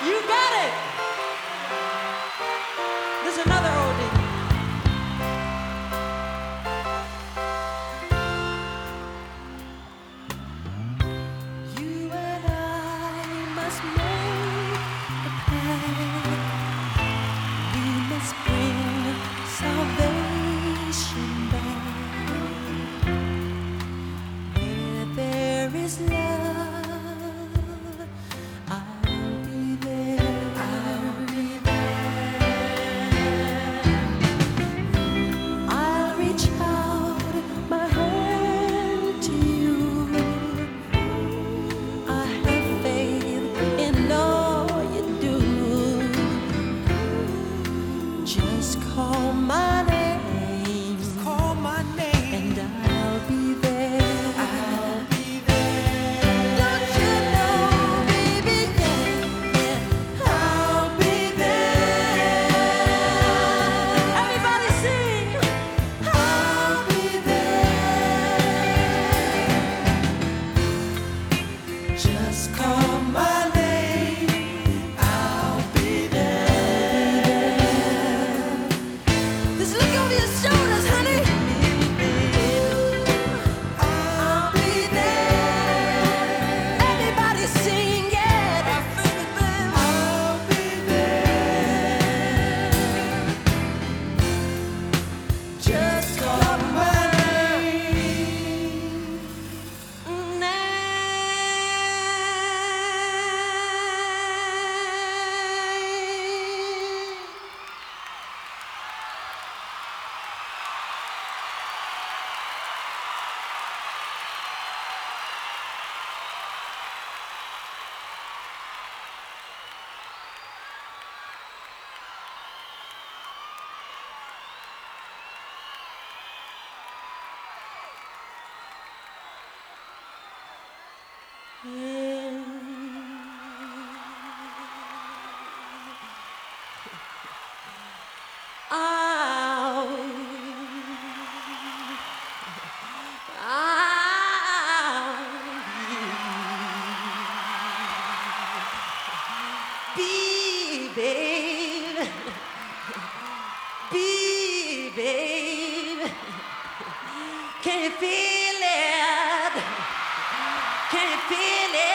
You got it. This is another oldie. You and I must make a pact. We must bring salvation back. Where there is love, I'll be there. I'll be there. I'll reach out my hand to you. I have faith in all you do. Just call my name. Just call my name. And I'll be there. I'll be there. Don't you know, baby, yeah, I'll be there. Everybody sing. I'll be there. Just call my name. I'll be there. Just look over your shoulders, honey. I'll be there. Everybody sing it. I'll be there. Just call my name. Be, babe. Be, babe. Can you feel it? Can you feel it?